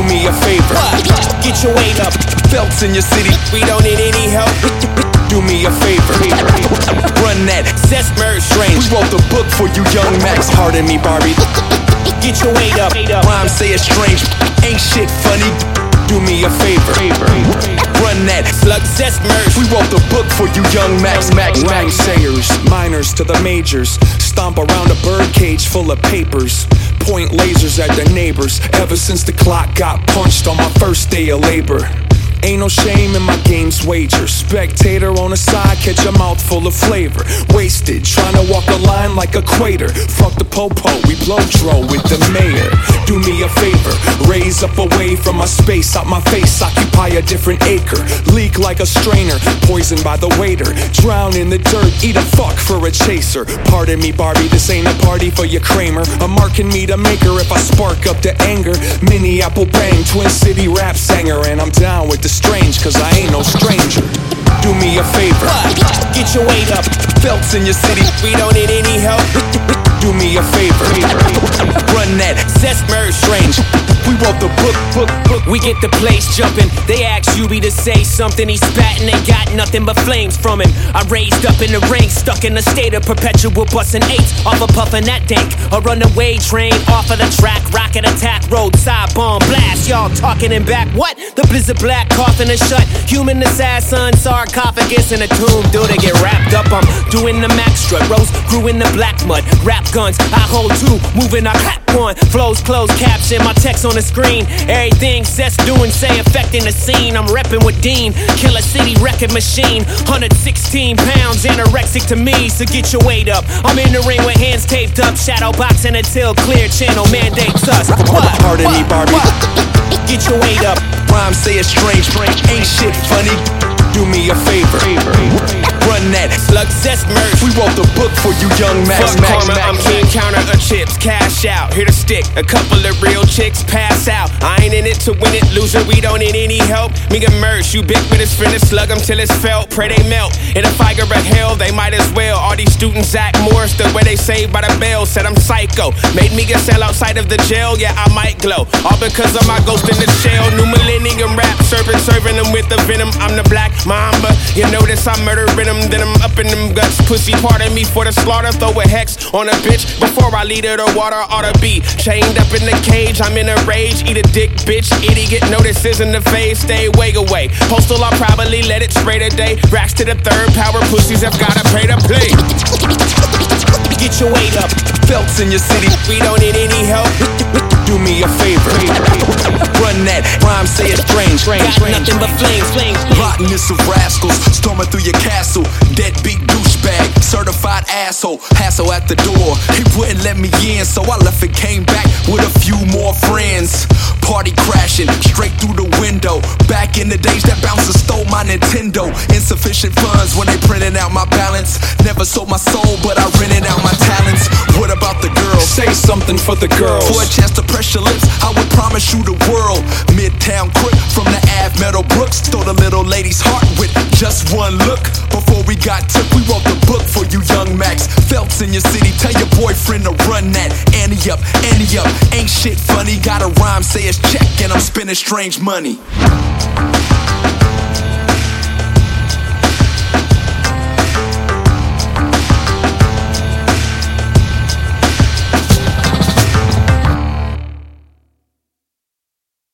me a favor. Get your weight up. Belts in your city, We don't need any help. do me a favor. Run that. Zest merge strange. We wrote the book for you young Max. Pardon me, Barbie. Get your weight up. Rhymes say it's strange, ain't shit funny. Do me a favor. Run that. Slug zest merge. We wrote the book for you young Max. Rhyme sayers, minors to the majors. Stomp around a birdcage full of papers. Point lasers at their neighbors. Ever since the clock got punched on my first day of labor. Ain't no shame in my game's wager. Spectator on the side, catch a mouthful of flavor. Wasted, trying to walk a line like a equator. Fuck the popo, we blow dro with the mayor. Do me a favor, raise up away from my space. Out my face, occupy a different acre. Leak like a strainer, poisoned by the waiter. Drown in the dirt, eat a fuck for a chaser. Pardon me, Barbie, this ain't a party for your Kramer. I'm marking me to make her if I spark up the anger. Mini Apple Bang, Twin City rap singer. And I'm down with the strange, cause I ain't no stranger. Do me a favor. Get your weight up. Belts in your city, We don't need any help. do me a favor. Run that. Zest merge strange. We wrote the book. We get the place jumping. They ask Yubi to say something. He's spatting and got nothing but flames from him. I raised up in the ring, stuck in a state of perpetual busting eights off of puffing that dank. A runaway train off of the track, rocket attack, roadside bomb blast. Y'all talking in back. What? The blizzard black coffin is shut. Human assassin, sarcophagus in a tomb. Do they get wrapped up? I'm doing the max strut. Rose grew in the black mud. Rap guns, I hold two, moving I clap one. Flows closed caption, my text on the screen. Everything Zest doing, say affecting the scene. I'm repping with Dean, Killer City wrecking machine. 116 pounds, anorexic to me, so get your weight up. I'm in the ring with hands taped up, shadow boxing until clear channel mandates us. Pardon me, Barbie. Get your weight up. Rhymes say it's strange, ain't shit funny. Do me a favor. Run that. Slug zest merge. We wrote the book for you young Max. Fuck karma, I'm king counter of chips, cash out, here to stick. A couple of real chicks pass out. I ain't in it to win it, loser, we don't need any help. Me immerse, ubiquitous, finish, slug them till it's felt. Pray they melt, in a fire of hell, they might as well. All these students act Morris, the way they saved by the bell. Said I'm psycho, made me get sell outside of the jail, yeah I might glow. All because of my ghost in the shell. New millennium rap, serpent serving them with the venom. I'm the black mamba, you notice I'm murdering them. Then I'm up in them guts, pussy pardon me for the slaughter. Throw a hex on a bitch before I lead her to water. Ought to be chained up in the cage, I'm in a rage. Eat a dick, bitch, idiot, notices in the face. Stay way away, postal I'll probably let it spray today. Racks to the third power, pussies have gotta pay to play. Get your weight up. Belts in your city, We don't need any help. do me a favor. Run that. Rhymes say it's strange. Got nothing but flames. Rottenness of rascals storming through your castle. Deadbeat douchebag, certified asshole. Hassle at the door, he wouldn't let me in, so I left and came back with a few more friends. Party crashing straight through the window. Back in the days that bouncers stole my Nintendo. Insufficient funds when they printed out my balance. Never sold my soul, but I rented out my talents. What about the girls? Say something for the girls. For a chance to press your lips, I would promise you the world. Midtown Crip from the Ave Meadow Brooks. Stole the little lady's heart with just one look. Before we got took, we wrote the book for you young Max. Felts in your city, tell your boyfriend to run that. Ante up, ain't shit funny. Got a rhyme, say it's check, and I'm spending strange money.